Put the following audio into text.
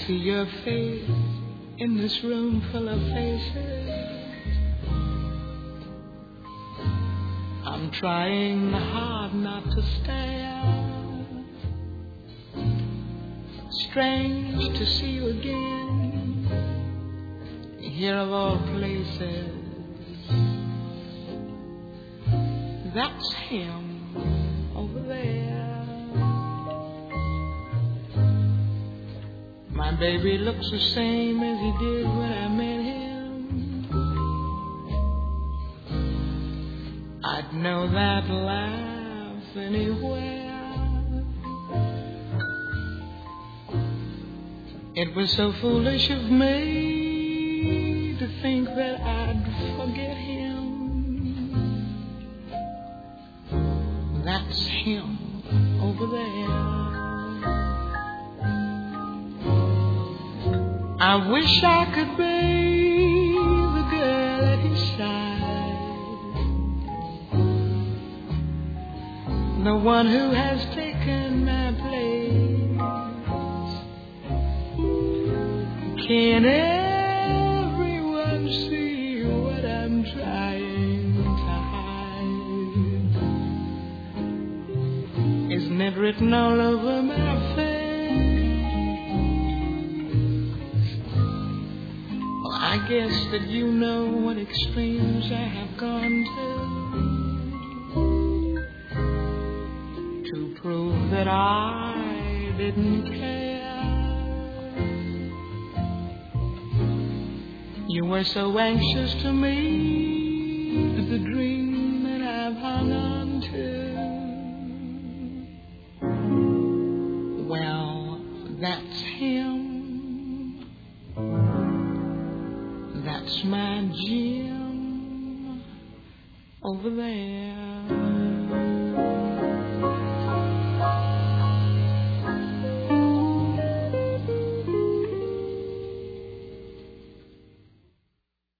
see your face in this room full of faces. I'm trying hard not to stare. Strange to see you again, here of all places. That's him over there. My baby looks the same as he did when I met him. I'd know that laugh anywhere. It was so foolish of me to think that I'd forget him. That's him over there. I wish I could be the girl at his side, the one who has taken my place. Can everyone see what I'm trying to hide? Isn't it written all over my face? Well, I guess that you know what extremes I have gone to prove that I didn't care. You were so anxious to meet the dream that I've hung on to. Well, that's him. That's my Jim over there.